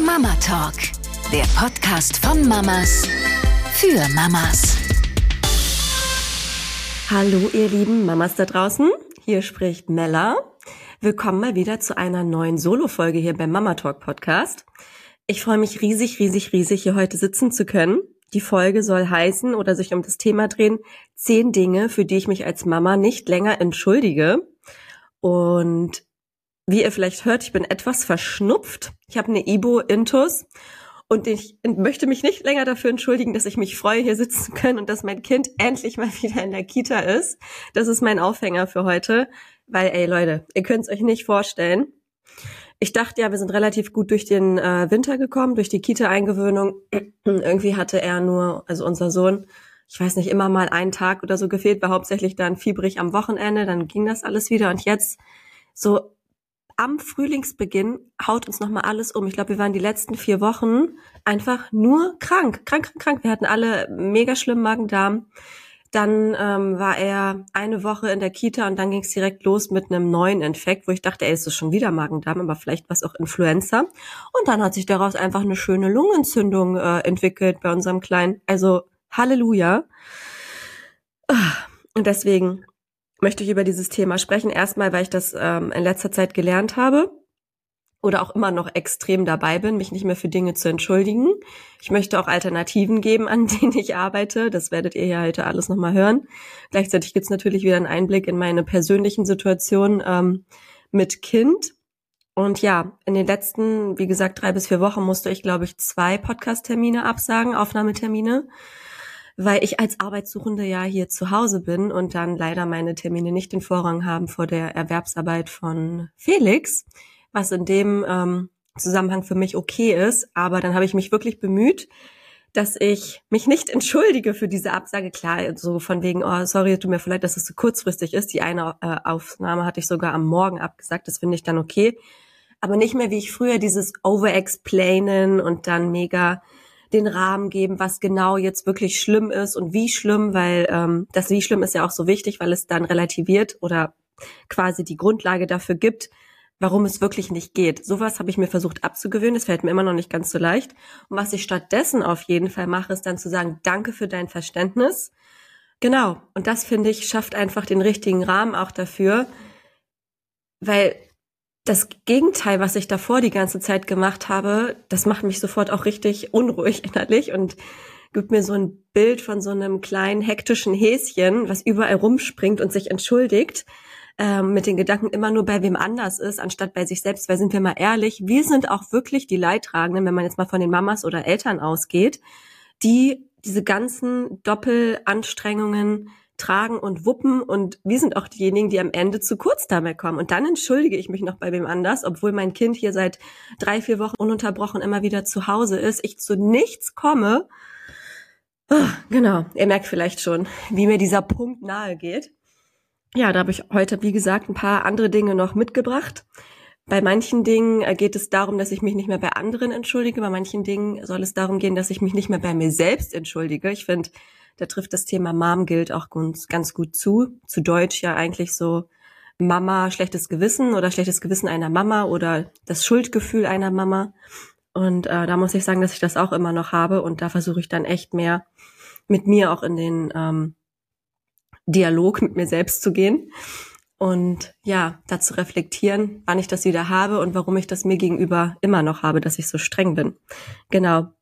Mama Talk, der Podcast von Mamas für Mamas. Hallo ihr lieben Mamas da draußen, hier spricht Mella. Willkommen mal wieder zu einer neuen Solo-Folge hier beim Mama Talk Podcast. Ich freue mich riesig hier heute sitzen zu können. Die Folge soll heißen oder sich um das Thema drehen, 10 Dinge, für die ich mich als Mama nicht länger entschuldige. Und wie ihr vielleicht hört, ich bin etwas verschnupft. Ich habe eine Ibo-Intus und ich möchte mich nicht länger dafür entschuldigen, dass ich mich freue, hier sitzen zu können und dass mein Kind endlich mal wieder in der Kita ist. Das ist mein Aufhänger für heute, weil, ey Leute, ihr könnt es euch nicht vorstellen. Ich dachte ja, wir sind relativ gut durch den Winter gekommen, durch die Kita-Eingewöhnung. Irgendwie hatte er nur, also unser Sohn, ich weiß nicht, immer mal einen Tag oder so gefehlt, war hauptsächlich dann fiebrig am Wochenende, dann ging das alles wieder und jetzt so am Frühlingsbeginn haut uns nochmal alles um. Ich glaube, wir waren die letzten 4 Wochen einfach nur krank. Wir hatten alle mega schlimmen Magen-Darm. Dann war er eine Woche in der Kita und dann ging es direkt los mit einem neuen Infekt, wo ich dachte, ey, ist das schon wieder Magen-Darm, aber vielleicht war es auch Influenza. Und dann hat sich daraus einfach eine schöne Lungenentzündung entwickelt bei unserem Kleinen. Also Halleluja. Und deswegen möchte ich über dieses Thema sprechen. Erstmal, weil ich das in letzter Zeit gelernt habe oder auch immer noch extrem dabei bin, mich nicht mehr für Dinge zu entschuldigen. Ich möchte auch Alternativen geben, an denen ich arbeite. Das werdet ihr ja heute alles nochmal hören. Gleichzeitig gibt's natürlich wieder einen Einblick in meine persönlichen Situationen mit Kind. Und ja, in den letzten, wie gesagt, 3 bis 4 Wochen musste ich, glaube ich, 2 Podcast-Termine absagen, Aufnahmetermine, weil ich als Arbeitssuchende ja hier zu Hause bin und dann leider meine Termine nicht den Vorrang haben vor der Erwerbsarbeit von Felix, was in dem Zusammenhang für mich okay ist. Aber dann habe ich mich wirklich bemüht, dass ich mich nicht entschuldige für diese Absage. Klar, so von wegen, oh, sorry, tut mir leid, dass es so kurzfristig ist. Die eine Aufnahme hatte ich sogar am Morgen abgesagt, das finde ich dann okay. Aber nicht mehr wie ich früher, dieses Over-Explainen und dann mega den Rahmen geben, was genau jetzt wirklich schlimm ist und wie schlimm, weil das wie schlimm ist ja auch so wichtig, weil es dann relativiert oder quasi die Grundlage dafür gibt, warum es wirklich nicht geht. Sowas habe ich mir versucht abzugewöhnen, das fällt mir immer noch nicht ganz so leicht. Und was ich stattdessen auf jeden Fall mache, ist dann zu sagen, danke für dein Verständnis. Genau, und das, finde ich, schafft einfach den richtigen Rahmen auch dafür, weil das Gegenteil, was ich davor die ganze Zeit gemacht habe, das macht mich sofort auch richtig unruhig innerlich und gibt mir so ein Bild von so einem kleinen hektischen Häschen, was überall rumspringt und sich entschuldigt, mit den Gedanken immer nur bei wem anders ist, anstatt bei sich selbst. Weil sind wir mal ehrlich, wir sind auch wirklich die Leidtragenden, wenn man jetzt mal von den Mamas oder Eltern ausgeht, die diese ganzen Doppelanstrengungen tragen und wuppen und wir sind auch diejenigen, die am Ende zu kurz dabei kommen. Und dann entschuldige ich mich noch bei wem anders, obwohl mein Kind hier seit 3, 4 Wochen ununterbrochen immer wieder zu Hause ist, ich zu nichts komme. Genau, ihr merkt vielleicht schon, wie mir dieser Punkt nahe geht. Ja, da habe ich heute, wie gesagt, ein paar andere Dinge noch mitgebracht. Bei manchen Dingen geht es darum, dass ich mich nicht mehr bei anderen entschuldige. Bei manchen Dingen soll es darum gehen, dass ich mich nicht mehr bei mir selbst entschuldige. Ich finde, da trifft das Thema Mom Guilt auch ganz gut zu. Zu Deutsch ja eigentlich so Mama, schlechtes Gewissen oder schlechtes Gewissen einer Mama oder das Schuldgefühl einer Mama. Und da muss ich sagen, dass ich das auch immer noch habe. Und da versuche ich dann echt mehr mit mir auch in den Dialog mit mir selbst zu gehen. Und ja, dazu reflektieren, wann ich das wieder habe und warum ich das mir gegenüber immer noch habe, dass ich so streng bin. Genau.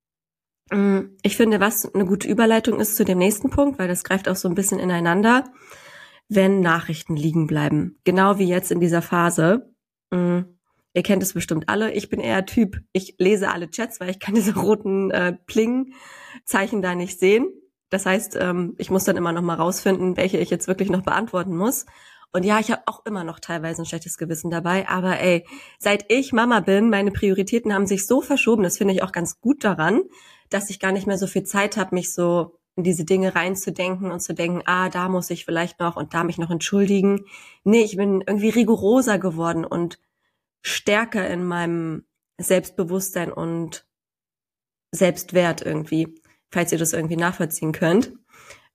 Ich finde, was eine gute Überleitung ist zu dem nächsten Punkt, weil das greift auch so ein bisschen ineinander, wenn Nachrichten liegen bleiben. Genau wie jetzt in dieser Phase. Ihr kennt es bestimmt alle. Ich bin eher Typ, ich lese alle Chats, weil ich kann diese roten Pling-Zeichen da nicht sehen. Das heißt, ich muss dann immer noch mal rausfinden, welche ich jetzt wirklich noch beantworten muss. Und ja, ich habe auch immer noch teilweise ein schlechtes Gewissen dabei. Aber ey, seit ich Mama bin, meine Prioritäten haben sich so verschoben. Das finde ich auch ganz gut daran, dass ich gar nicht mehr so viel Zeit habe, mich so in diese Dinge reinzudenken und zu denken, da muss ich vielleicht noch und da mich noch entschuldigen. Nee, ich bin irgendwie rigoroser geworden und stärker in meinem Selbstbewusstsein und Selbstwert irgendwie, falls ihr das irgendwie nachvollziehen könnt.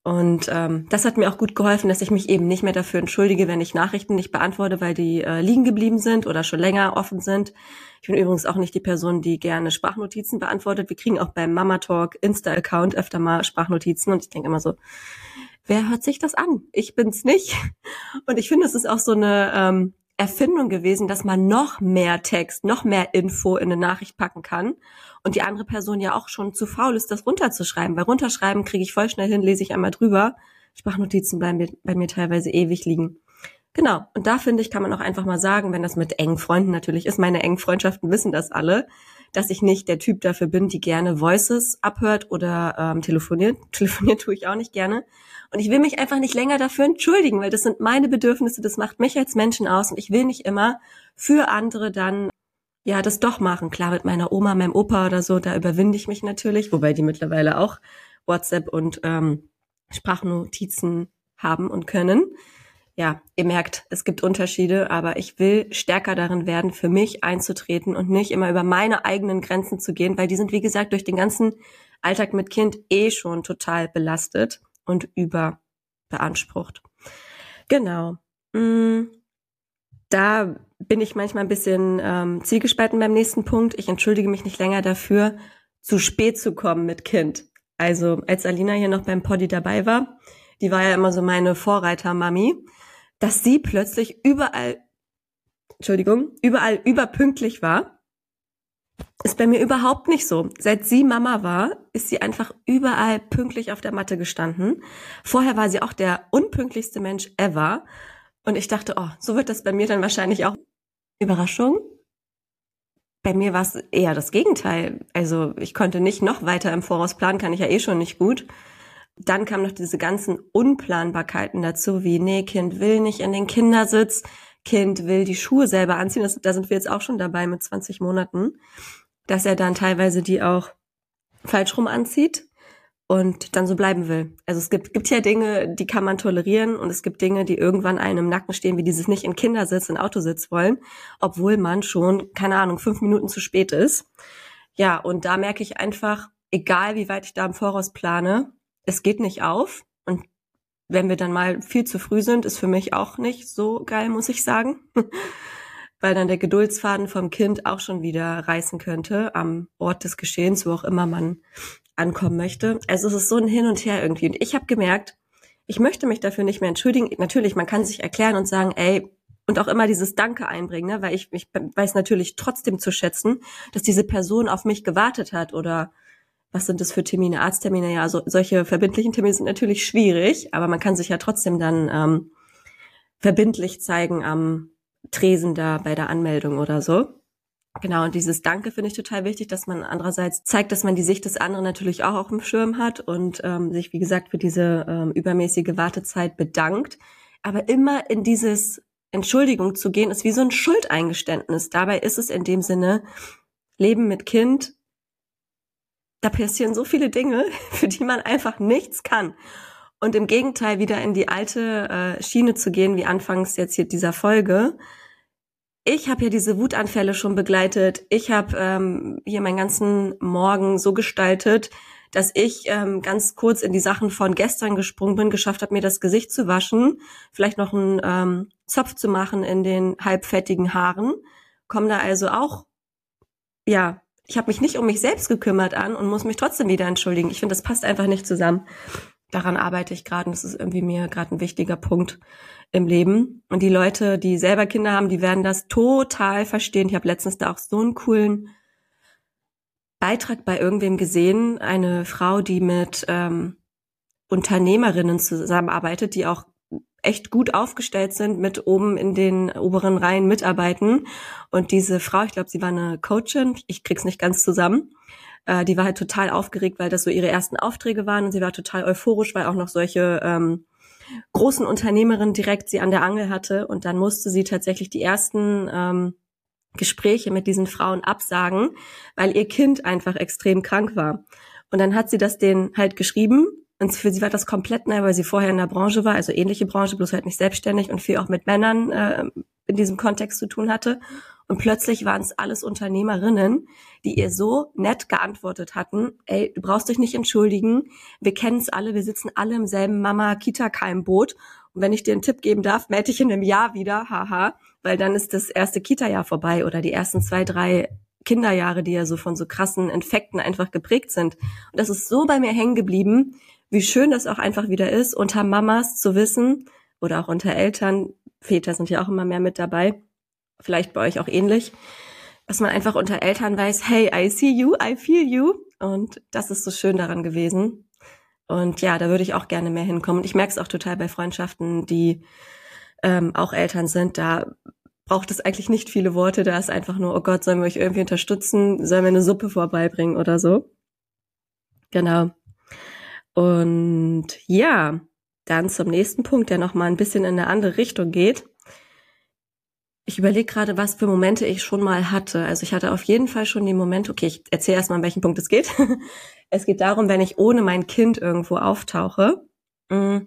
Und das hat mir auch gut geholfen, dass ich mich eben nicht mehr dafür entschuldige, wenn ich Nachrichten nicht beantworte, weil die liegen geblieben sind oder schon länger offen sind. Ich bin übrigens auch nicht die Person, die gerne Sprachnotizen beantwortet. Wir kriegen auch beim Mama Talk Insta-Account öfter mal Sprachnotizen und ich denke immer so, wer hört sich das an? Ich bin's nicht. Und ich finde, es ist auch so eine Erfindung gewesen, dass man noch mehr Text, noch mehr Info in eine Nachricht packen kann und die andere Person ja auch schon zu faul ist, das runterzuschreiben. Weil runterschreiben kriege ich voll schnell hin, lese ich einmal drüber. Sprachnotizen bleiben bei mir teilweise ewig liegen. Genau, und da finde ich, kann man auch einfach mal sagen, wenn das mit engen Freunden natürlich ist, meine engen Freundschaften wissen das alle, dass ich nicht der Typ dafür bin, die gerne Voices abhört oder telefoniert. Telefoniert tue ich auch nicht gerne. Und ich will mich einfach nicht länger dafür entschuldigen, weil das sind meine Bedürfnisse, das macht mich als Menschen aus und ich will nicht immer für andere dann ja das doch machen. Klar, mit meiner Oma, meinem Opa oder so, da überwinde ich mich natürlich, wobei die mittlerweile auch WhatsApp und Sprachnotizen haben und können. Ja, ihr merkt, es gibt Unterschiede, aber ich will stärker darin werden, für mich einzutreten und nicht immer über meine eigenen Grenzen zu gehen, weil die sind, wie gesagt, durch den ganzen Alltag mit Kind schon total belastet und überbeansprucht. Genau. Da bin ich manchmal ein bisschen zwiegespalten beim nächsten Punkt. Ich entschuldige mich nicht länger dafür, zu spät zu kommen mit Kind. Also als Alina hier noch beim Poddy dabei war, die war ja immer so meine Vorreiter-Mami, dass sie plötzlich überall überpünktlich war, ist bei mir überhaupt nicht so. Seit sie Mama war, ist sie einfach überall pünktlich auf der Matte gestanden. Vorher war sie auch der unpünktlichste Mensch ever. Und ich dachte, oh, so wird das bei mir dann wahrscheinlich auch. Überraschung? Bei mir war es eher das Gegenteil. Also ich konnte nicht noch weiter im Voraus planen, kann ich ja schon nicht gut. Dann kamen noch diese ganzen Unplanbarkeiten dazu, wie, nee, Kind will nicht in den Kindersitz, Kind will die Schuhe selber anziehen. Da sind wir jetzt auch schon dabei mit 20 Monaten, dass er dann teilweise die auch falsch rum anzieht und dann so bleiben will. Also es gibt ja Dinge, die kann man tolerieren und es gibt Dinge, die irgendwann einem im Nacken stehen, wie dieses nicht in Kindersitz, in Autositz wollen, obwohl man schon, keine Ahnung, 5 Minuten zu spät ist. Ja, und da merke ich einfach, egal wie weit ich da im Voraus plane, es geht nicht auf und wenn wir dann mal viel zu früh sind, ist für mich auch nicht so geil, muss ich sagen, weil dann der Geduldsfaden vom Kind auch schon wieder reißen könnte am Ort des Geschehens, wo auch immer man ankommen möchte. Also es ist so ein Hin und Her irgendwie und ich habe gemerkt, ich möchte mich dafür nicht mehr entschuldigen. Natürlich, man kann sich erklären und sagen, ey, und auch immer dieses Danke einbringen, ne? Weil ich weiß natürlich trotzdem zu schätzen, dass diese Person auf mich gewartet hat oder was sind das für Termine, Arzttermine? Ja, solche verbindlichen Termine sind natürlich schwierig, aber man kann sich ja trotzdem dann verbindlich zeigen am Tresen da bei der Anmeldung oder so. Genau, und dieses Danke finde ich total wichtig, dass man andererseits zeigt, dass man die Sicht des anderen natürlich auch auf dem Schirm hat und sich, wie gesagt, für diese übermäßige Wartezeit bedankt. Aber immer in dieses Entschuldigung zu gehen, ist wie so ein Schuldeingeständnis. Dabei ist es in dem Sinne, Leben mit Kind, da passieren so viele Dinge, für die man einfach nichts kann. Und im Gegenteil wieder in die alte Schiene zu gehen, wie anfangs jetzt hier dieser Folge. Ich habe ja diese Wutanfälle schon begleitet. Ich habe hier meinen ganzen Morgen so gestaltet, dass ich ganz kurz in die Sachen von gestern gesprungen bin, geschafft habe, mir das Gesicht zu waschen, vielleicht noch einen Zopf zu machen in den halbfettigen Haaren. Komme da also auch, ja, ich habe mich nicht um mich selbst gekümmert an und muss mich trotzdem wieder entschuldigen. Ich finde, das passt einfach nicht zusammen. Daran arbeite ich gerade und das ist irgendwie mir gerade ein wichtiger Punkt im Leben. Und die Leute, die selber Kinder haben, die werden das total verstehen. Ich habe letztens da auch so einen coolen Beitrag bei irgendwem gesehen. Eine Frau, die mit Unternehmerinnen zusammenarbeitet, die auch echt gut aufgestellt sind, mit oben in den oberen Reihen mitarbeiten. Und diese Frau, ich glaube, sie war eine Coachin, ich krieg's nicht ganz zusammen, die war halt total aufgeregt, weil das so ihre ersten Aufträge waren und sie war total euphorisch, weil auch noch solche großen Unternehmerinnen direkt sie an der Angel hatte und dann musste sie tatsächlich die ersten Gespräche mit diesen Frauen absagen, weil ihr Kind einfach extrem krank war. Und dann hat sie das denen halt geschrieben und für sie war das komplett neu, weil sie vorher in der Branche war, also ähnliche Branche, bloß halt nicht selbstständig und viel auch mit Männern in diesem Kontext zu tun hatte. Und plötzlich waren es alles Unternehmerinnen, die ihr so nett geantwortet hatten, ey, du brauchst dich nicht entschuldigen, wir kennen es alle, wir sitzen alle im selben Mama-Kita-Keimboot. Und wenn ich dir einen Tipp geben darf, melde dich in einem Jahr wieder, haha, weil dann ist das erste Kita-Jahr vorbei oder die ersten 2, 3 Kinderjahre, die ja so von so krassen Infekten einfach geprägt sind. Und das ist so bei mir hängen geblieben, wie schön das auch einfach wieder ist, unter Mamas zu wissen oder auch unter Eltern, Väter sind ja auch immer mehr mit dabei, vielleicht bei euch auch ähnlich, dass man einfach unter Eltern weiß, hey, I see you, I feel you. Und das ist so schön daran gewesen. Und ja, da würde ich auch gerne mehr hinkommen. Und ich merke es auch total bei Freundschaften, die auch Eltern sind, da braucht es eigentlich nicht viele Worte, da ist einfach nur, oh Gott, sollen wir euch irgendwie unterstützen, sollen wir eine Suppe vorbeibringen oder so. Genau. Und ja, dann zum nächsten Punkt, der nochmal ein bisschen in eine andere Richtung geht. Ich überlege gerade, was für Momente ich schon mal hatte. Also ich hatte auf jeden Fall schon die Momente, okay, ich erzähle erstmal, an welchen Punkt es geht. Es geht darum, wenn ich ohne mein Kind irgendwo auftauche. Da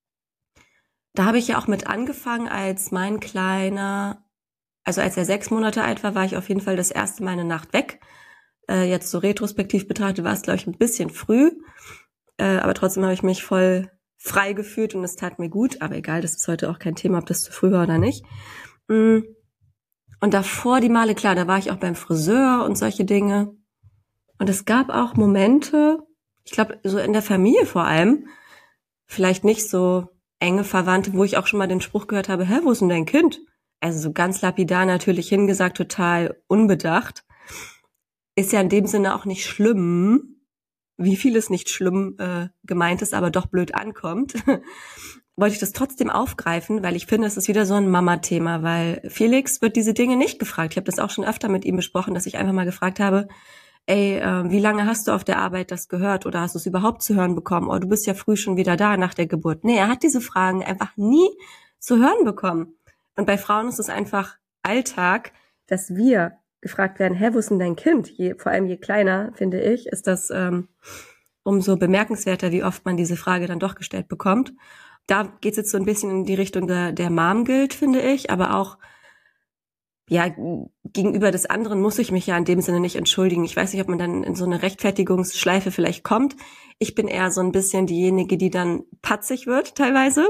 habe ich ja auch mit angefangen, als mein Kleiner, also als er 6 Monate alt war, war ich auf jeden Fall das erste Mal eine Nacht weg. Jetzt so retrospektiv betrachtet war es, glaube ich, ein bisschen früh. Aber trotzdem habe ich mich voll frei gefühlt und es tat mir gut. Aber egal, das ist heute auch kein Thema, ob das zu früh war oder nicht. Und davor die Male, klar, da war ich auch beim Friseur und solche Dinge. Und es gab auch Momente, ich glaube, so in der Familie vor allem, vielleicht nicht so enge Verwandte, wo ich auch schon mal den Spruch gehört habe, hä, wo ist denn dein Kind? Also so ganz lapidar natürlich hingesagt, total unbedacht. Ist ja in dem Sinne auch nicht schlimm, wie vieles nicht schlimm gemeint ist, aber doch blöd ankommt. Wollte ich das trotzdem aufgreifen, weil ich finde, es ist wieder so ein Mama-Thema, weil Felix wird diese Dinge nicht gefragt. Ich habe das auch schon öfter mit ihm besprochen, dass ich einfach mal gefragt habe, ey, wie lange hast du auf der Arbeit das gehört oder hast du es überhaupt zu hören bekommen? Oh, du bist ja früh schon wieder da nach der Geburt. Nee, er hat diese Fragen einfach nie zu hören bekommen. Und bei Frauen ist es einfach Alltag, dass wir gefragt werden, hä, wo ist denn dein Kind? Vor allem je kleiner, finde ich, ist das umso bemerkenswerter, wie oft man diese Frage dann doch gestellt bekommt. Da geht es jetzt so ein bisschen in die Richtung der Mom-Guilt, finde ich, aber auch ja, gegenüber des anderen muss ich mich ja in dem Sinne nicht entschuldigen. Ich weiß nicht, ob man dann in so eine Rechtfertigungsschleife vielleicht kommt. Ich bin eher so ein bisschen diejenige, die dann patzig wird teilweise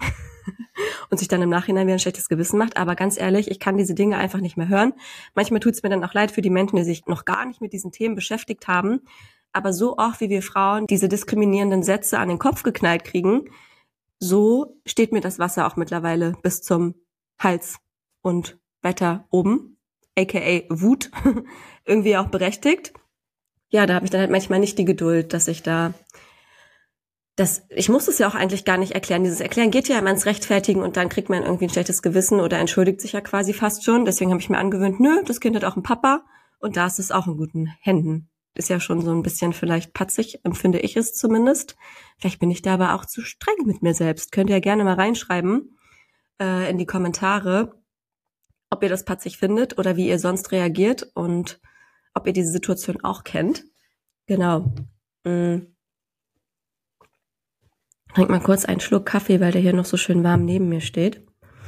und sich dann im Nachhinein wieder ein schlechtes Gewissen macht. Aber ganz ehrlich, ich kann diese Dinge einfach nicht mehr hören. Manchmal tut es mir dann auch leid für die Menschen, die sich noch gar nicht mit diesen Themen beschäftigt haben. Aber so oft, wie wir Frauen diese diskriminierenden Sätze an den Kopf geknallt kriegen, so steht mir das Wasser auch mittlerweile bis zum Hals und weiter oben, aka Wut, irgendwie auch berechtigt. Ja, da habe ich dann halt manchmal nicht die Geduld, dass ich ich muss es ja auch eigentlich gar nicht erklären. Dieses Erklären geht ja immer ins Rechtfertigen und dann kriegt man irgendwie ein schlechtes Gewissen oder entschuldigt sich ja quasi fast schon. Deswegen habe ich mir angewöhnt, nö, das Kind hat auch einen Papa und da ist es auch in guten Händen. Ist ja schon so ein bisschen vielleicht patzig, empfinde ich es zumindest. Vielleicht bin ich da aber auch zu streng mit mir selbst. Könnt ihr ja gerne mal reinschreiben in die Kommentare, ob ihr das patzig findet oder wie ihr sonst reagiert und ob ihr diese Situation auch kennt. Genau. Trink mal kurz einen Schluck Kaffee, weil der hier noch so schön warm neben mir steht.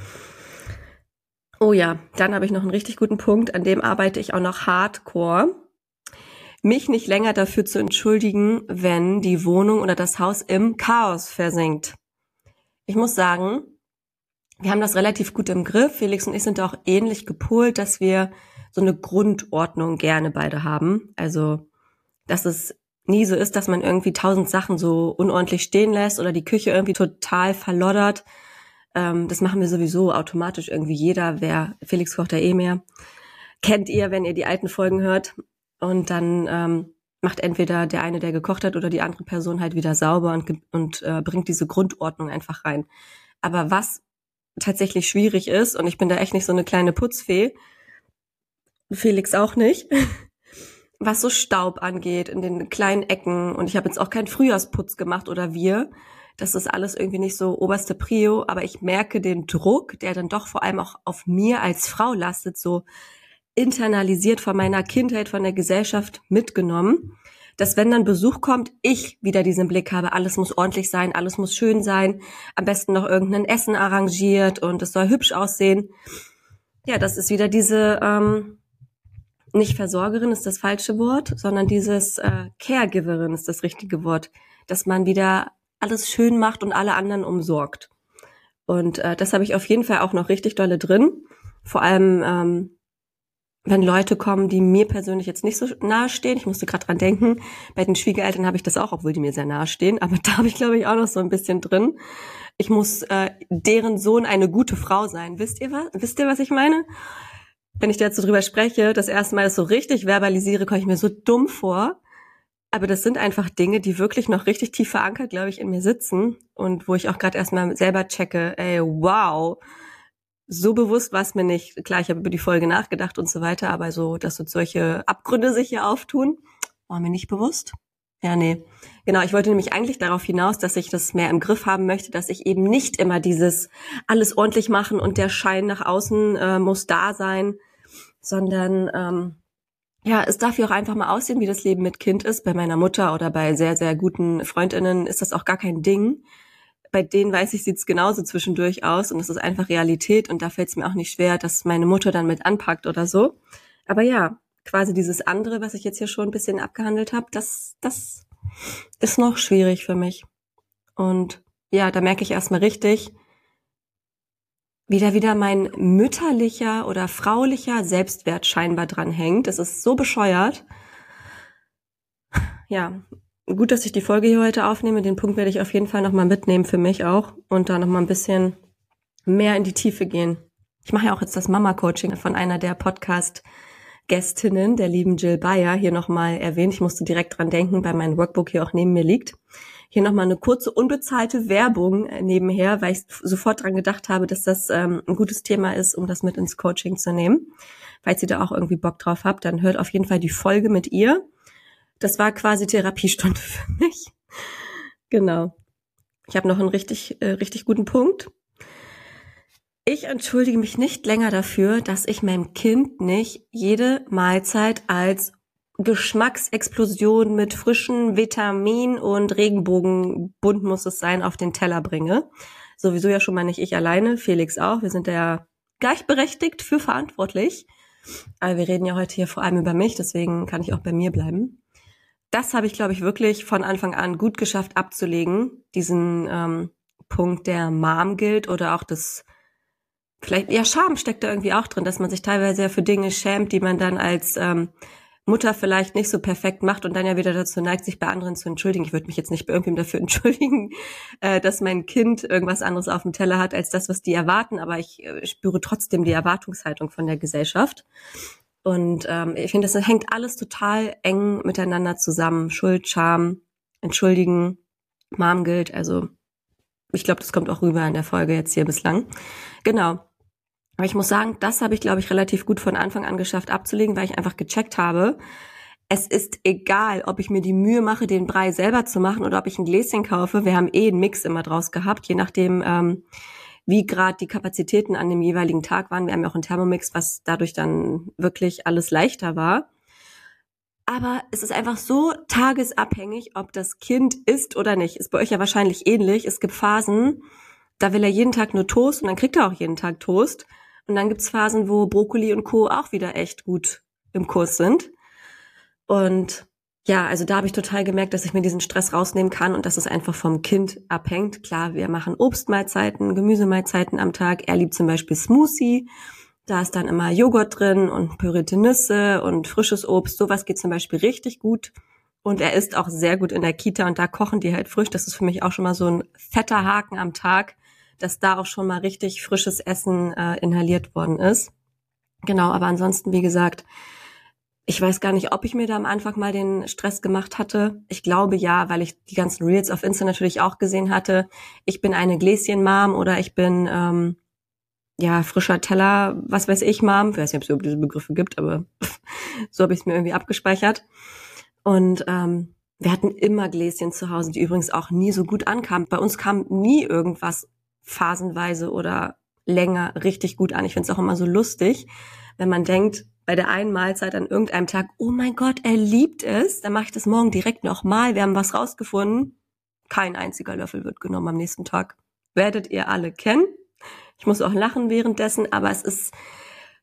Oh ja, dann habe ich noch einen richtig guten Punkt, an dem arbeite ich auch noch hardcore. Mich nicht länger dafür zu entschuldigen, wenn die Wohnung oder das Haus im Chaos versinkt. Ich muss sagen, wir haben das relativ gut im Griff. Felix und ich sind auch ähnlich gepolt, dass wir so eine Grundordnung gerne beide haben. Also, dass es nie so ist, dass man irgendwie 1000 Sachen so unordentlich stehen lässt oder die Küche irgendwie total verloddert. Das machen wir sowieso automatisch irgendwie jeder. Felix kocht ja eh mehr. Kennt ihr, wenn ihr die alten Folgen hört. Und dann macht entweder der eine, der gekocht hat, oder die andere Person halt wieder sauber und bringt diese Grundordnung einfach rein. Aber was tatsächlich schwierig ist, und ich bin da echt nicht so eine kleine Putzfee, Felix auch nicht, was so Staub angeht in den kleinen Ecken, und ich habe jetzt auch keinen Frühjahrsputz gemacht oder das ist alles irgendwie nicht so oberste Prio, aber ich merke den Druck, der dann doch vor allem auch auf mir als Frau lastet, so internalisiert von meiner Kindheit, von der Gesellschaft mitgenommen, dass wenn dann Besuch kommt, ich wieder diesen Blick habe, alles muss ordentlich sein, alles muss schön sein, am besten noch irgendein Essen arrangiert und es soll hübsch aussehen. ja, das ist wieder diese, nicht Versorgerin ist das falsche Wort, sondern dieses Caregiverin ist das richtige Wort, dass man wieder alles schön macht und alle anderen umsorgt. Und das habe ich auf jeden Fall auch noch richtig dolle drin. Vor allem, wenn Leute kommen, die mir persönlich jetzt nicht so nahe stehen. Ich musste gerade dran denken, bei den Schwiegereltern habe ich das auch, obwohl die mir sehr nahe stehen. Aber da habe ich, glaube ich, auch noch so ein bisschen drin. Ich muss deren Sohn eine gute Frau sein. Wisst ihr, was ich meine? Wenn ich dazu drüber spreche, das erste Mal das so richtig verbalisiere, komme ich mir so dumm vor. Aber das sind einfach Dinge, die wirklich noch richtig tief verankert, glaube ich, in mir sitzen. Und wo ich auch gerade erstmal selber checke, ey, wow, so bewusst war es mir nicht. Klar, ich habe über die Folge nachgedacht und so weiter, aber so, dass so solche Abgründe sich hier auftun, war mir nicht bewusst. Ja, nee. Genau, ich wollte nämlich eigentlich darauf hinaus, dass ich das mehr im Griff haben möchte, dass ich eben nicht immer dieses alles ordentlich machen und der Schein nach außen muss da sein, sondern ja, es darf ja auch einfach mal aussehen, wie das Leben mit Kind ist. Bei meiner Mutter oder bei sehr, sehr guten FreundInnen ist das auch gar kein Ding. Bei denen, weiß ich, sieht es genauso zwischendurch aus und es ist einfach Realität und da fällt es mir auch nicht schwer, dass meine Mutter dann mit anpackt oder so. Aber ja, quasi dieses andere, was ich jetzt hier schon ein bisschen abgehandelt habe, das ist noch schwierig für mich. Und ja, da merke ich erstmal richtig, wie da wieder mein mütterlicher oder fraulicher Selbstwert scheinbar dran hängt. Es ist so bescheuert. Ja, gut, dass ich die Folge hier heute aufnehme. Den Punkt werde ich auf jeden Fall nochmal mitnehmen für mich auch und da nochmal ein bisschen mehr in die Tiefe gehen. Ich mache ja auch jetzt das Mama-Coaching von einer der Podcast-Gästinnen, der lieben Jill Bayer, hier nochmal erwähnt. Ich musste direkt dran denken, weil mein Workbook hier auch neben mir liegt. Hier nochmal eine kurze, unbezahlte Werbung nebenher, weil ich sofort dran gedacht habe, dass das ein gutes Thema ist, um das mit ins Coaching zu nehmen. Falls ihr da auch irgendwie Bock drauf habt, dann hört auf jeden Fall die Folge mit ihr. Das war quasi Therapiestunde für mich. Genau. Ich habe noch einen richtig guten Punkt. Ich entschuldige mich nicht länger dafür, dass ich meinem Kind nicht jede Mahlzeit als Geschmacksexplosion mit frischen Vitamin und Regenbogenbunt muss es sein, auf den Teller bringe. Sowieso ja schon mal nicht ich alleine, Felix auch. Wir sind da ja gleichberechtigt für verantwortlich. Aber wir reden ja heute hier vor allem über mich, deswegen kann ich auch bei mir bleiben. Das habe ich, glaube ich, wirklich von Anfang an gut geschafft abzulegen. Diesen Punkt der Mom Guilt oder auch das, vielleicht, ja, Scham steckt da irgendwie auch drin, dass man sich teilweise ja für Dinge schämt, die man dann als Mutter vielleicht nicht so perfekt macht und dann ja wieder dazu neigt, sich bei anderen zu entschuldigen. Ich würde mich jetzt nicht bei irgendwem dafür entschuldigen, dass mein Kind irgendwas anderes auf dem Teller hat, als das, was die erwarten, aber ich spüre trotzdem die Erwartungshaltung von der Gesellschaft. Und ich finde, das hängt alles total eng miteinander zusammen. Schuld, Scham, Entschuldigen, Mom Guilt, also ich glaube, das kommt auch rüber in der Folge jetzt hier bislang. Genau. Aber ich muss sagen, das habe ich, glaube ich, relativ gut von Anfang an geschafft abzulegen, weil ich einfach gecheckt habe, es ist egal, ob ich mir die Mühe mache, den Brei selber zu machen oder ob ich ein Gläschen kaufe. Wir haben einen Mix immer draus gehabt, je nachdem, wie gerade die Kapazitäten an dem jeweiligen Tag waren. Wir haben ja auch einen Thermomix, was dadurch dann wirklich alles leichter war. Aber es ist einfach so tagesabhängig, ob das Kind isst oder nicht. Ist bei euch ja wahrscheinlich ähnlich. Es gibt Phasen, da will er jeden Tag nur Toast und dann kriegt er auch jeden Tag Toast. Und dann gibt's Phasen, wo Brokkoli und Co. auch wieder echt gut im Kurs sind. Und ja, also da habe ich total gemerkt, dass ich mir diesen Stress rausnehmen kann und dass es einfach vom Kind abhängt. Klar, wir machen Obstmahlzeiten, Gemüsemahlzeiten am Tag. Er liebt zum Beispiel Smoothie. Da ist dann immer Joghurt drin und pürierte Nüsse und frisches Obst. Sowas geht zum Beispiel richtig gut. Und er isst auch sehr gut in der Kita und da kochen die halt frisch. Das ist für mich auch schon mal so ein fetter Haken am Tag, dass da auch schon mal richtig frisches Essen inhaliert worden ist. Genau, aber ansonsten, wie gesagt, ich weiß gar nicht, ob ich mir da am Anfang mal den Stress gemacht hatte. Ich glaube ja, weil ich die ganzen Reels auf Insta natürlich auch gesehen hatte. Ich bin eine Gläschen-Mom oder ich bin frischer Teller, was weiß ich, Mom. Ich weiß nicht, ob es überhaupt diese Begriffe gibt, aber so habe ich es mir irgendwie abgespeichert. Und wir hatten immer Gläschen zu Hause, die übrigens auch nie so gut ankamen. Bei uns kam nie irgendwas phasenweise oder länger richtig gut an. Ich finde es auch immer so lustig, wenn man denkt, bei der einen Mahlzeit an irgendeinem Tag, oh mein Gott, er liebt es, dann mache ich das morgen direkt nochmal. Wir haben was rausgefunden. Kein einziger Löffel wird genommen am nächsten Tag. Werdet ihr alle kennen. Ich muss auch lachen währenddessen, aber es ist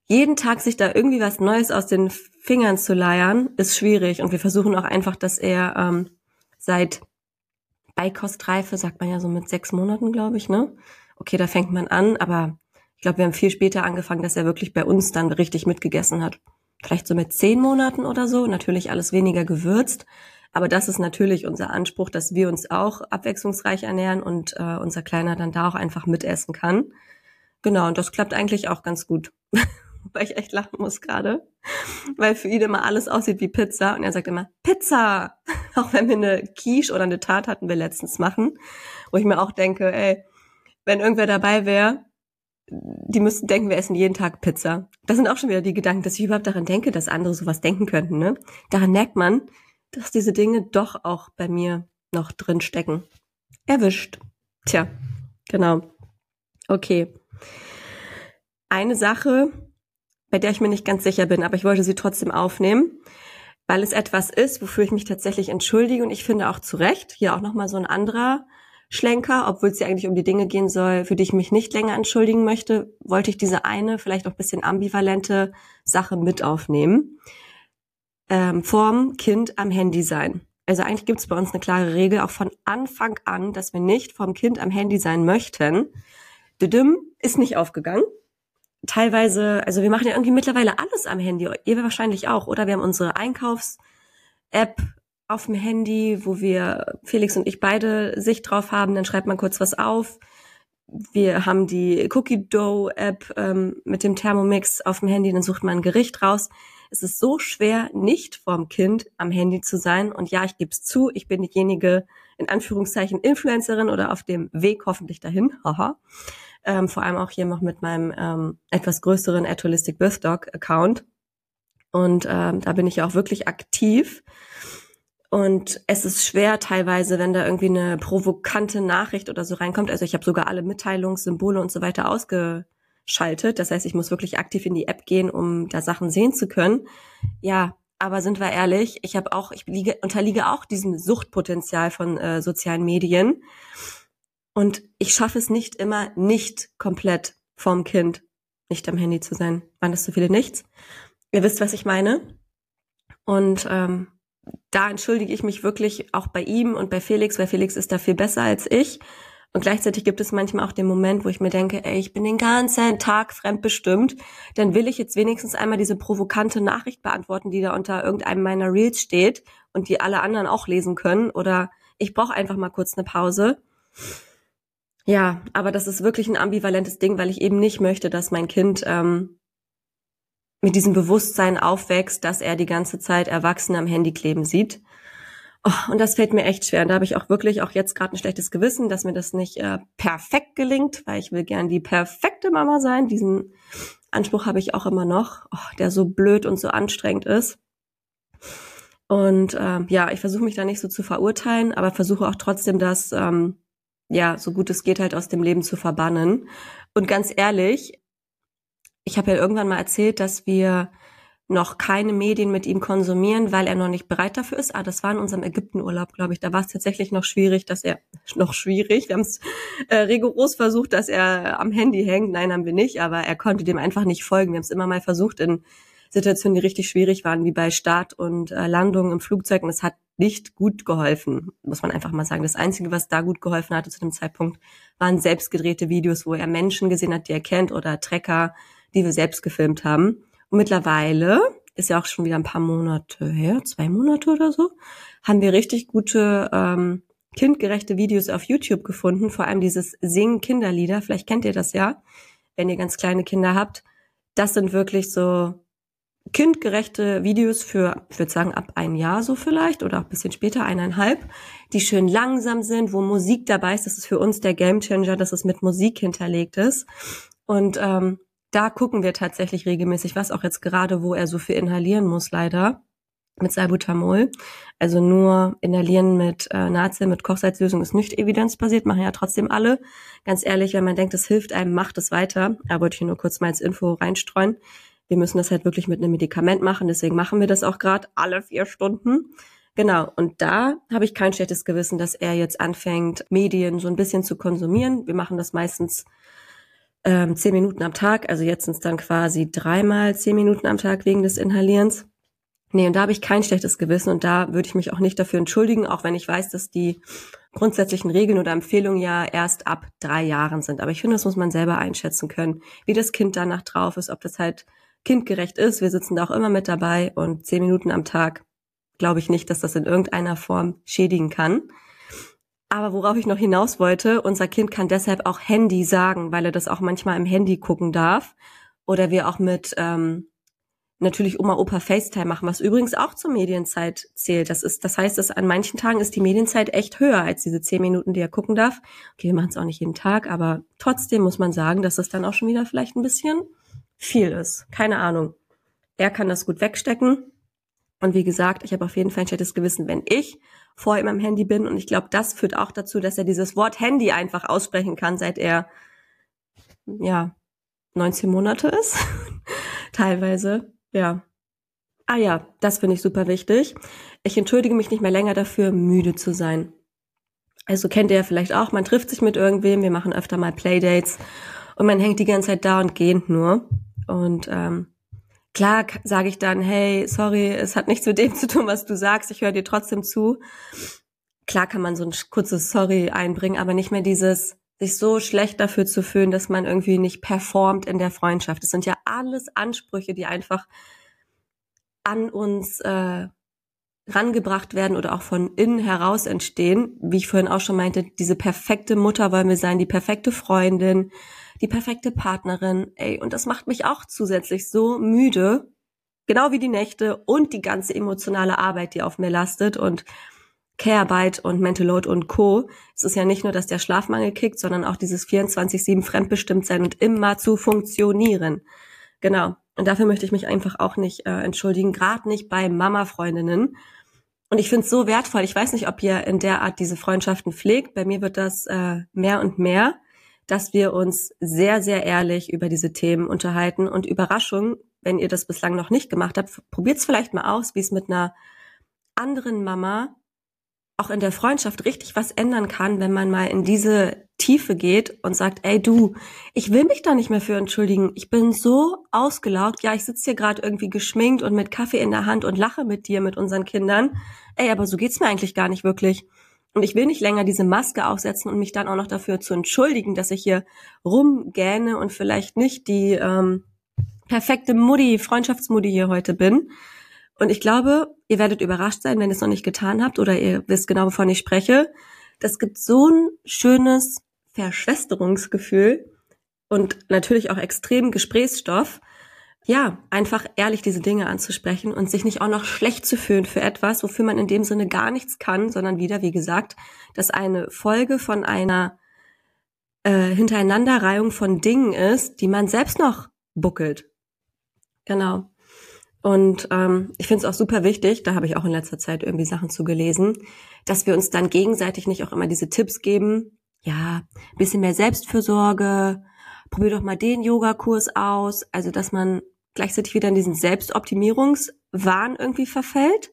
jeden Tag sich da irgendwie was Neues aus den Fingern zu leiern, ist schwierig. Und wir versuchen auch einfach, dass er seit Beikostreife, sagt man ja so mit 6 Monaten, glaube ich, ne? Okay, da fängt man an, aber ich glaube, wir haben viel später angefangen, dass er wirklich bei uns dann richtig mitgegessen hat. Vielleicht so mit 10 Monaten oder so, natürlich alles weniger gewürzt. Aber das ist natürlich unser Anspruch, dass wir uns auch abwechslungsreich ernähren und unser Kleiner dann da auch einfach mitessen kann. Genau, und das klappt eigentlich auch ganz gut. Weil ich echt lachen muss gerade. Weil für ihn immer alles aussieht wie Pizza. Und er sagt immer, Pizza! Auch wenn wir eine Quiche oder eine Tarte hatten wir letztens machen. Wo ich mir auch denke, ey, wenn irgendwer dabei wäre, die müssten denken, wir essen jeden Tag Pizza. Das sind auch schon wieder die Gedanken, dass ich überhaupt daran denke, dass andere sowas denken könnten, ne? Daran merkt man, dass diese Dinge doch auch bei mir noch drin stecken. Erwischt. Tja, genau. Okay. Eine Sache, bei der ich mir nicht ganz sicher bin, aber ich wollte sie trotzdem aufnehmen, weil es etwas ist, wofür ich mich tatsächlich entschuldige und ich finde auch zu Recht. Hier auch nochmal so ein anderer Schlenker, obwohl es ja eigentlich um die Dinge gehen soll, für die ich mich nicht länger entschuldigen möchte, wollte ich diese eine, vielleicht auch ein bisschen ambivalente Sache mit aufnehmen. Vorm Kind am Handy sein. Also eigentlich gibt es bei uns eine klare Regel, auch von Anfang an, dass wir nicht vorm Kind am Handy sein möchten. Düdüm ist nicht aufgegangen. Teilweise, also wir machen ja irgendwie mittlerweile alles am Handy. Ihr wahrscheinlich auch, oder? Wir haben unsere Einkaufs-App auf dem Handy, wo wir, Felix und ich, beide Sicht drauf haben. Dann schreibt man kurz was auf. Wir haben die Cookie Dough App mit dem Thermomix auf dem Handy. Dann sucht man ein Gericht raus. Es ist so schwer, nicht vorm Kind am Handy zu sein. Und ja, ich gebe es zu, ich bin diejenige, in Anführungszeichen, Influencerin oder auf dem Weg hoffentlich dahin. Haha. Vor allem auch hier noch mit meinem etwas größeren Holistic Birth Dog Account. Und da bin ich ja auch wirklich aktiv. Und es ist schwer teilweise, wenn da irgendwie eine provokante Nachricht oder so reinkommt. Also ich habe sogar alle Mitteilungssymbole und so weiter ausgeschaltet. Das heißt, ich muss wirklich aktiv in die App gehen, um da Sachen sehen zu können. Ja, aber sind wir ehrlich, ich unterliege auch diesem Suchtpotenzial von sozialen Medien. Und ich schaffe es nicht immer, nicht komplett vorm Kind nicht am Handy zu sein. Waren das so viele Nichts? Ihr wisst, was ich meine. Und da entschuldige ich mich wirklich auch bei ihm und bei Felix, weil Felix ist da viel besser als ich. Und gleichzeitig gibt es manchmal auch den Moment, wo ich mir denke, ey, ich bin den ganzen Tag fremdbestimmt. Dann will ich jetzt wenigstens einmal diese provokante Nachricht beantworten, die da unter irgendeinem meiner Reels steht und die alle anderen auch lesen können. Oder ich brauche einfach mal kurz eine Pause. Ja, aber das ist wirklich ein ambivalentes Ding, weil ich eben nicht möchte, dass mein Kind mit diesem Bewusstsein aufwächst, dass er die ganze Zeit Erwachsene am Handy kleben sieht. Oh, und das fällt mir echt schwer. Und da habe ich auch wirklich auch jetzt gerade ein schlechtes Gewissen, dass mir das nicht perfekt gelingt, weil ich will gern die perfekte Mama sein. Diesen Anspruch habe ich auch immer noch, der so blöd und so anstrengend ist. Und ja, ich versuche mich da nicht so zu verurteilen, aber versuche auch trotzdem, das so gut es geht halt aus dem Leben zu verbannen. Und ganz ehrlich, ich habe ja irgendwann mal erzählt, dass wir noch keine Medien mit ihm konsumieren, weil er noch nicht bereit dafür ist. Das war in unserem Ägyptenurlaub, glaube ich. Da war es tatsächlich wir haben es rigoros versucht, dass er am Handy hängt. Nein, haben wir nicht, aber er konnte dem einfach nicht folgen. Wir haben es immer mal versucht in Situationen, die richtig schwierig waren, wie bei Start und Landung im Flugzeug. Und es hat nicht gut geholfen, muss man einfach mal sagen. Das Einzige, was da gut geholfen hatte zu dem Zeitpunkt, waren selbstgedrehte Videos, wo er Menschen gesehen hat, die er kennt, oder Trecker, die wir selbst gefilmt haben. Und mittlerweile, ist ja auch schon wieder ein paar Monate her, 2 Monate oder so, haben wir richtig gute kindgerechte Videos auf YouTube gefunden, vor allem dieses Singen Kinderlieder, vielleicht kennt ihr das ja, wenn ihr ganz kleine Kinder habt. Das sind wirklich so kindgerechte Videos für, ich würde sagen, ab 1 Jahr so vielleicht oder auch ein bisschen später, 1,5, die schön langsam sind, wo Musik dabei ist. Das ist für uns der Gamechanger, dass es mit Musik hinterlegt ist. Und da gucken wir tatsächlich regelmäßig, was auch jetzt gerade, wo er so viel inhalieren muss, leider, mit Salbutamol. Also nur inhalieren mit Nazel, mit Kochsalzlösung ist nicht evidenzbasiert, machen ja trotzdem alle. Ganz ehrlich, wenn man denkt, das hilft einem, macht es weiter. Da wollte ich nur kurz mal als Info reinstreuen. Wir müssen das halt wirklich mit einem Medikament machen, deswegen machen wir das auch gerade alle 4 Stunden. Genau, und da habe ich kein schlechtes Gewissen, dass er jetzt anfängt, Medien so ein bisschen zu konsumieren. Wir machen das meistens 10 Minuten am Tag, also jetzt sind es dann quasi 3-mal 10 Minuten am Tag wegen des Inhalierens. Nee, und da habe ich kein schlechtes Gewissen und da würde ich mich auch nicht dafür entschuldigen, auch wenn ich weiß, dass die grundsätzlichen Regeln oder Empfehlungen ja erst ab 3 Jahren sind. Aber ich finde, das muss man selber einschätzen können, wie das Kind danach drauf ist, ob das halt kindgerecht ist. Wir sitzen da auch immer mit dabei und 10 Minuten am Tag glaube ich nicht, dass das in irgendeiner Form schädigen kann. Aber worauf ich noch hinaus wollte, unser Kind kann deshalb auch Handy sagen, weil er das auch manchmal im Handy gucken darf. Oder wir auch mit natürlich Oma, Opa FaceTime machen, was übrigens auch zur Medienzeit zählt. Das heißt, dass an manchen Tagen ist die Medienzeit echt höher als diese 10 Minuten, die er gucken darf. Okay, wir machen es auch nicht jeden Tag, aber trotzdem muss man sagen, dass es dann auch schon wieder vielleicht ein bisschen viel ist. Keine Ahnung. Er kann das gut wegstecken. Und wie gesagt, ich habe auf jeden Fall ein schlechtes Gewissen, wenn ich vor ihm am Handy bin. Und ich glaube, das führt auch dazu, dass er dieses Wort Handy einfach aussprechen kann, seit er 19 Monate ist. Teilweise. Ja. Ah ja, das finde ich super wichtig. Ich entschuldige mich nicht mehr länger dafür, müde zu sein. Also kennt ihr ja vielleicht auch, man trifft sich mit irgendwem, wir machen öfter mal Playdates und man hängt die ganze Zeit da und gähnt nur. Und klar sage ich dann, hey, sorry, es hat nichts mit dem zu tun, was du sagst, ich höre dir trotzdem zu. Klar kann man so ein kurzes Sorry einbringen, aber nicht mehr dieses sich so schlecht dafür zu fühlen, dass man irgendwie nicht performt in der Freundschaft. Das sind ja alles Ansprüche, die einfach an uns rangebracht werden oder auch von innen heraus entstehen. Wie ich vorhin auch schon meinte, diese perfekte Mutter wollen wir sein, die perfekte Freundin, die perfekte Partnerin. Ey, und das macht mich auch zusätzlich so müde, genau wie die Nächte und die ganze emotionale Arbeit, die auf mir lastet und Care-Arbeit und Mental Load und Co. Es ist ja nicht nur, dass der Schlafmangel kickt, sondern auch dieses 24/7 fremdbestimmt sein und immer zu funktionieren. Genau. Und dafür möchte ich mich einfach auch nicht entschuldigen, gerade nicht bei Mama-Freundinnen. Und ich finde es so wertvoll. Ich weiß nicht, ob ihr in der Art diese Freundschaften pflegt. Bei mir wird das mehr und mehr, dass wir uns sehr, sehr ehrlich über diese Themen unterhalten. Und Überraschung, wenn ihr das bislang noch nicht gemacht habt, probiert es vielleicht mal aus, wie es mit einer anderen Mama auch in der Freundschaft richtig was ändern kann, wenn man mal in diese Tiefe geht und sagt, ey du, ich will mich da nicht mehr für entschuldigen. Ich bin so ausgelaugt. Ja, ich sitze hier gerade irgendwie geschminkt und mit Kaffee in der Hand und lache mit dir, mit unseren Kindern. Ey, aber so geht's mir eigentlich gar nicht wirklich. Und ich will nicht länger diese Maske aufsetzen und mich dann auch noch dafür zu entschuldigen, dass ich hier rumgähne und vielleicht nicht die perfekte Mutti, Freundschaftsmutti hier heute bin. Und ich glaube, ihr werdet überrascht sein, wenn ihr es noch nicht getan habt oder ihr wisst genau, wovon ich spreche. Das gibt so ein schönes Verschwesterungsgefühl und natürlich auch extrem Gesprächsstoff. Ja, einfach ehrlich diese Dinge anzusprechen und sich nicht auch noch schlecht zu fühlen für etwas, wofür man in dem Sinne gar nichts kann, sondern wieder, wie gesagt, dass eine Folge von einer Hintereinanderreihung von Dingen ist, die man selbst noch buckelt. Genau. Und ich finde es auch super wichtig, da habe ich auch in letzter Zeit irgendwie Sachen zu gelesen, dass wir uns dann gegenseitig nicht auch immer diese Tipps geben. Ja, ein bisschen mehr Selbstfürsorge, probier doch mal den Yogakurs aus. Also, dass man gleichzeitig wieder in diesen Selbstoptimierungswahn irgendwie verfällt,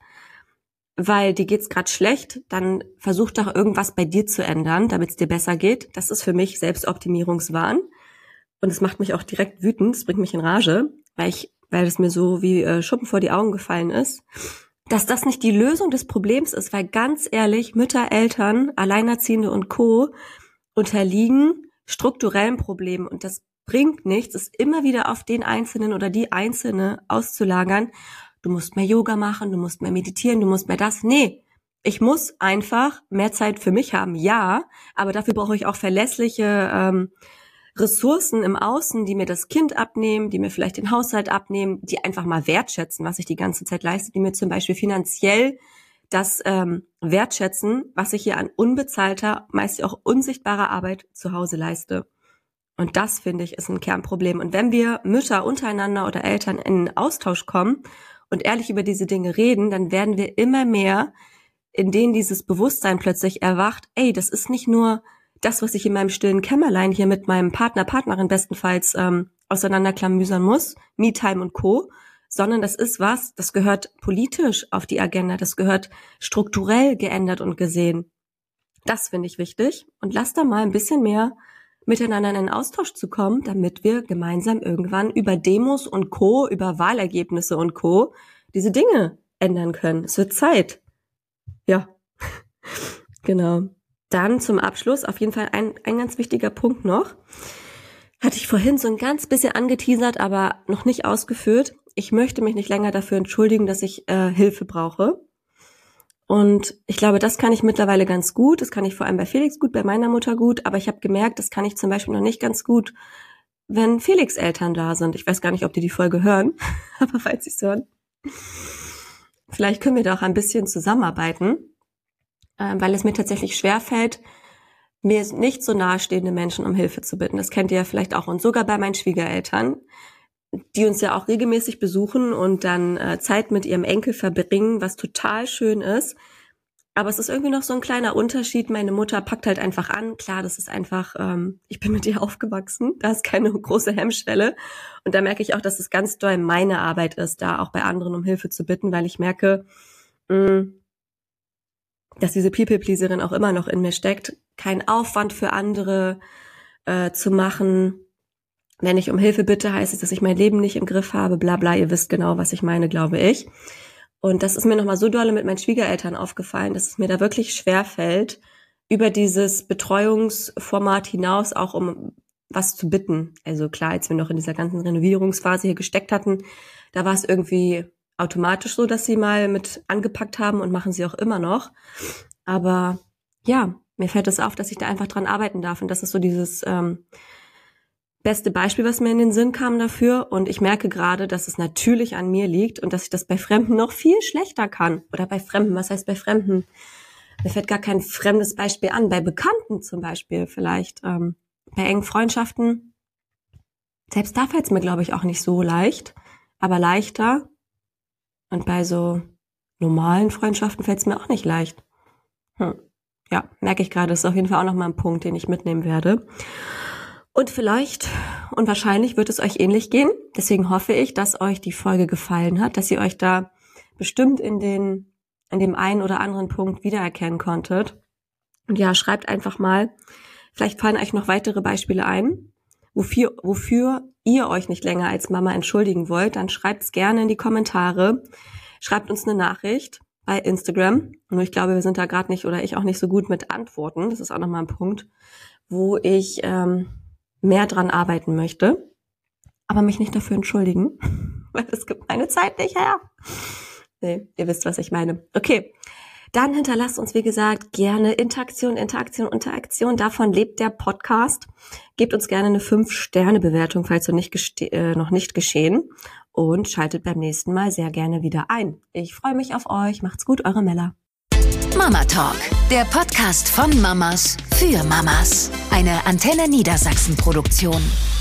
weil dir geht's gerade schlecht, dann versuch doch irgendwas bei dir zu ändern, damit es dir besser geht. Das ist für mich Selbstoptimierungswahn. Und es macht mich auch direkt wütend, es bringt mich in Rage, weil es mir so wie Schuppen vor die Augen gefallen ist, dass das nicht die Lösung des Problems ist, weil ganz ehrlich, Mütter, Eltern, Alleinerziehende und Co. unterliegen strukturellen Problemen und das bringt nichts, es immer wieder auf den Einzelnen oder die Einzelne auszulagern. Du musst mehr Yoga machen, du musst mehr meditieren, du musst mehr das. Nee, ich muss einfach mehr Zeit für mich haben, ja, aber dafür brauche ich auch verlässliche Ressourcen im Außen, die mir das Kind abnehmen, die mir vielleicht den Haushalt abnehmen, die einfach mal wertschätzen, was ich die ganze Zeit leiste, die mir zum Beispiel finanziell das wertschätzen, was ich hier an unbezahlter, meist auch unsichtbarer Arbeit zu Hause leiste. Und das, finde ich, ist ein Kernproblem. Und wenn wir Mütter untereinander oder Eltern in Austausch kommen und ehrlich über diese Dinge reden, dann werden wir immer mehr, in denen dieses Bewusstsein plötzlich erwacht, ey, das ist nicht nur das, was ich in meinem stillen Kämmerlein hier mit meinem Partner, Partnerin bestenfalls auseinanderklamüsern muss, Me-Time und Co., sondern das ist was, das gehört politisch auf die Agenda, das gehört strukturell geändert und gesehen. Das finde ich wichtig und lass da mal ein bisschen mehr miteinander in einen Austausch zu kommen, damit wir gemeinsam irgendwann über Demos und Co., über Wahlergebnisse und Co. diese Dinge ändern können. Es wird Zeit. Ja, genau. Dann zum Abschluss auf jeden Fall ein ganz wichtiger Punkt noch. Hatte ich vorhin so ein ganz bisschen angeteasert, aber noch nicht ausgeführt. Ich möchte mich nicht länger dafür entschuldigen, dass ich Hilfe brauche. Und ich glaube, das kann ich mittlerweile ganz gut. Das kann ich vor allem bei Felix gut, bei meiner Mutter gut. Aber ich habe gemerkt, das kann ich zum Beispiel noch nicht ganz gut, wenn Felix Eltern da sind. Ich weiß gar nicht, ob die Folge hören, aber falls sie es hören. Vielleicht können wir da auch ein bisschen zusammenarbeiten, weil es mir tatsächlich schwerfällt, mir nicht so nahestehende Menschen um Hilfe zu bitten. Das kennt ihr ja vielleicht auch. Und sogar bei meinen Schwiegereltern, die uns ja auch regelmäßig besuchen und dann Zeit mit ihrem Enkel verbringen, was total schön ist. Aber es ist irgendwie noch so ein kleiner Unterschied. Meine Mutter packt halt einfach an. Klar, das ist einfach, ich bin mit ihr aufgewachsen. Da ist keine große Hemmschwelle. Und da merke ich auch, dass es ganz doll meine Arbeit ist, da auch bei anderen um Hilfe zu bitten, weil ich merke, dass diese People-Pleaserin auch immer noch in mir steckt. Kein Aufwand für andere zu machen. Wenn ich um Hilfe bitte, heißt es, dass ich mein Leben nicht im Griff habe, bla bla, ihr wisst genau, was ich meine, glaube ich. Und das ist mir nochmal so dolle mit meinen Schwiegereltern aufgefallen, dass es mir da wirklich schwerfällt, über dieses Betreuungsformat hinaus auch um was zu bitten. Also klar, als wir noch in dieser ganzen Renovierungsphase hier gesteckt hatten, da war es irgendwie automatisch so, dass sie mal mit angepackt haben und machen sie auch immer noch. Aber ja, mir fällt es auf, dass ich da einfach dran arbeiten darf. Und das ist so dieses beste Beispiel, was mir in den Sinn kam dafür. Und ich merke gerade, dass es natürlich an mir liegt und dass ich das bei Fremden noch viel schlechter kann. Oder bei Fremden, was heißt bei Fremden? Mir fällt gar kein fremdes Beispiel an. Bei Bekannten zum Beispiel vielleicht. Bei engen Freundschaften. Selbst da fällt es mir, glaube ich, auch nicht so leicht. Aber leichter. Und bei so normalen Freundschaften fällt es mir auch nicht leicht. Ja, merke ich gerade. Das ist auf jeden Fall auch nochmal ein Punkt, den ich mitnehmen werde. Und vielleicht und wahrscheinlich wird es euch ähnlich gehen. Deswegen hoffe ich, dass euch die Folge gefallen hat, dass ihr euch da bestimmt in dem einen oder anderen Punkt wiedererkennen konntet. Und ja, schreibt einfach mal. Vielleicht fallen euch noch weitere Beispiele ein, wofür ihr euch nicht länger als Mama entschuldigen wollt. Dann schreibt es gerne in die Kommentare. Schreibt uns eine Nachricht bei Instagram. Nur ich glaube, wir sind da gerade nicht oder ich auch nicht so gut mit Antworten. Das ist auch nochmal ein Punkt, wo ich mehr dran arbeiten möchte, aber mich nicht dafür entschuldigen, weil es gibt meine Zeit nicht her. Nee, ihr wisst, was ich meine. Okay, dann hinterlasst uns, wie gesagt, gerne Interaktion. Davon lebt der Podcast. Gebt uns gerne eine 5-Sterne-Bewertung, falls noch nicht geschehen. Und schaltet beim nächsten Mal sehr gerne wieder ein. Ich freue mich auf euch. Macht's gut, eure Mella. Mama Talk, der Podcast von Mamas für Mamas. Eine Antenne Niedersachsen Produktion.